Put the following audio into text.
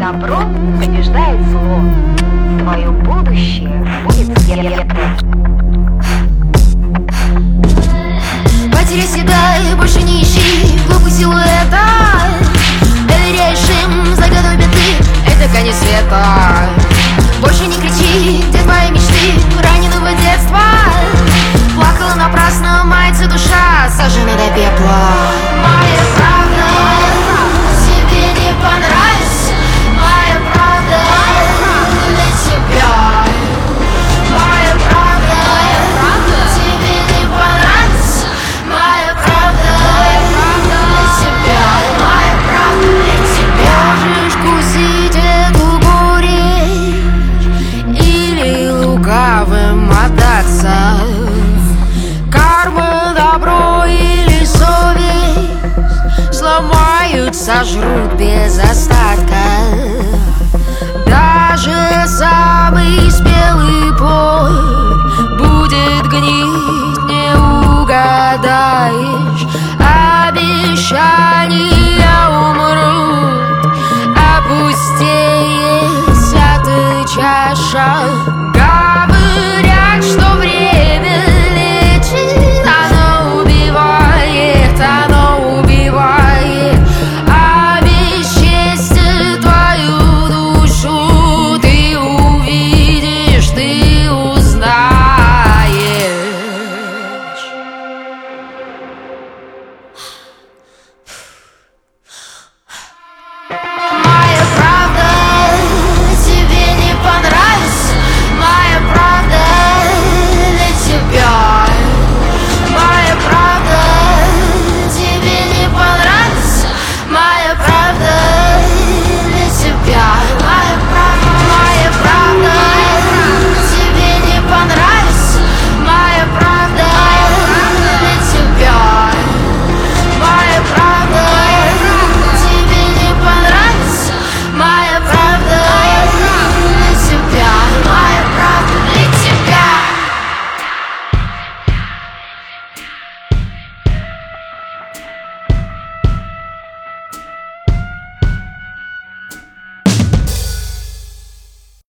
Добро побеждает зло. Твое будущее будет светлым. Потеряй себя и больше не ищи глупых силуэта. Доверяешь им, загадывай беды, это конец света. Больше не кричи, где твои мечты раненого детства. Плакала напрасно, мается душа, сожжена до пепла. Моя правда, тебе не понравится. Моя правда для тебя. Моя правда, тебе не понравится. Моя правда для тебя. Моя правда для тебя. Можешь кусить эту горечь или лукавым отдаться. Карма, добро или совесть сломают, сожрут без остатка.